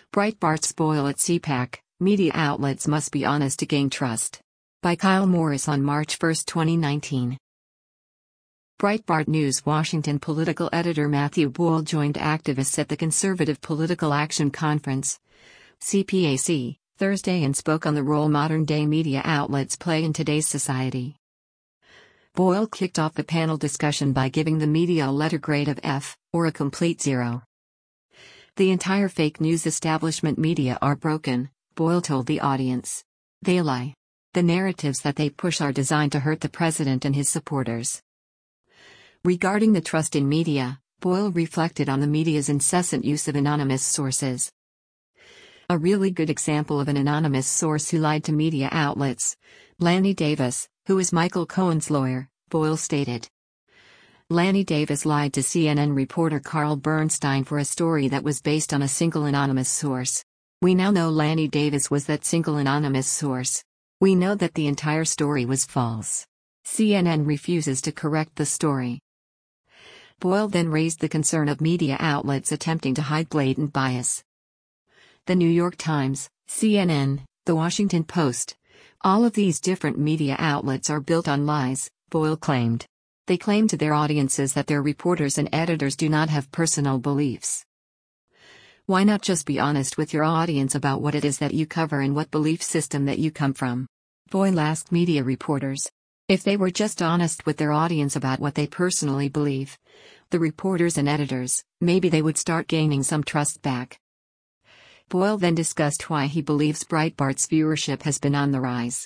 Breitbart spoil at CPAC, media outlets must be honest to gain trust. By Kyle Morris on March 1, 2019. Breitbart News Washington political editor Matthew Boyle joined activists at the Conservative Political Action Conference, CPAC, Thursday and spoke on the role modern-day media outlets play in today's society. Boyle kicked off the panel discussion by giving the media a letter grade of F, or a complete 0. The entire fake news establishment media are broken, Boyle told the audience. They lie. The narratives that they push are designed to hurt the president and his supporters. Regarding the trust in media, Boyle reflected on the media's incessant use of anonymous sources. A really good example of an anonymous source who lied to media outlets, Lanny Davis, who is Michael Cohen's lawyer, Boyle stated. Lanny Davis lied to CNN reporter Carl Bernstein for a story that was based on a single anonymous source. We now know Lanny Davis was that single anonymous source. We know that the entire story was false. CNN refuses to correct the story. Boyle then raised the concern of media outlets attempting to hide blatant bias. The New York Times, CNN, The Washington Post, all of these different media outlets are built on lies, Boyle claimed. They claim to their audiences that their reporters and editors do not have personal beliefs. Why not just be honest with your audience about what it is that you cover and what belief system that you come from? Boyle asked media reporters. If they were just honest with their audience about what they personally believe, the reporters and editors, maybe they would start gaining some trust back. Boyle then discussed why he believes Breitbart's viewership has been on the rise.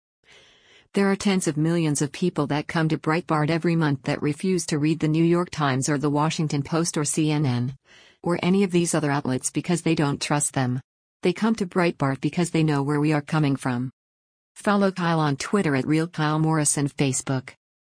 There are tens of millions of people that come to Breitbart every month that refuse to read the New York Times or the Washington Post or CNN, or any of these other outlets because they don't trust them. They come to Breitbart because they know where we are coming from. Follow Kyle on Twitter at RealKyleMorris and Facebook.